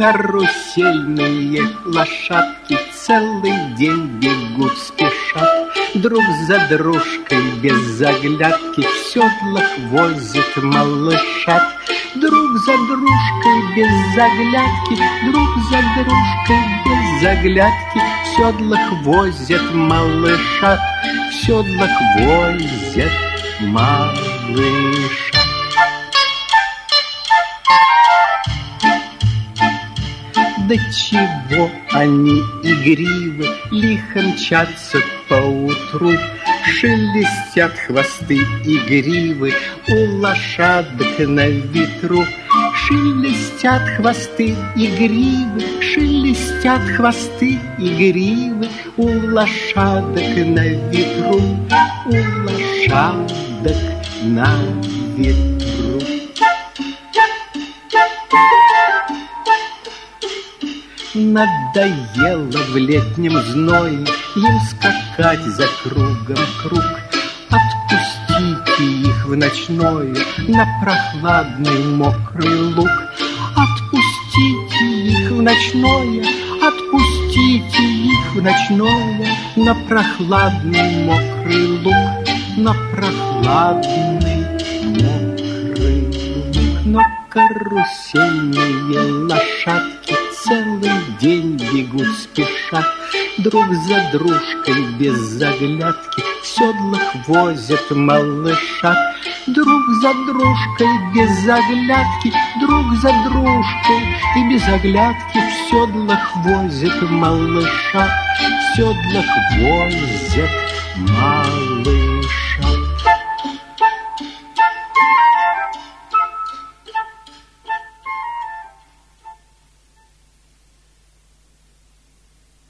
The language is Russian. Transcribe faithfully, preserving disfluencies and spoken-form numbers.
Карусельные лошадки целый день бегут, спешат, друг за дружкой без оглядки в седлах возят малышат. Друг за дружкой без оглядки, друг за дружкой без оглядки в седлах возят малышат, в седлах возят малышат. До чего они игривы, лихо мчатся поутру, шелестят хвосты и гривы у лошадок на ветру. Шелестят хвосты и гривы, шелестят хвосты и гривы у лошадок на ветру, у лошадок на ветру. Надоело в летнем зное им скакать за кругом круг. Отпустите их в ночное на прохладный мокрый луг. Отпустите их в ночное, отпустите их в ночное на прохладный мокрый луг, на прохладный мокрый луг. Но карусельные лошадки целый день бегут, спешат, друг за дружкой без оглядки в седлах возят малышат. Друг за дружкой без оглядки, друг за дружкой и без оглядки в седлах возят малышат, в седлах возят малышат.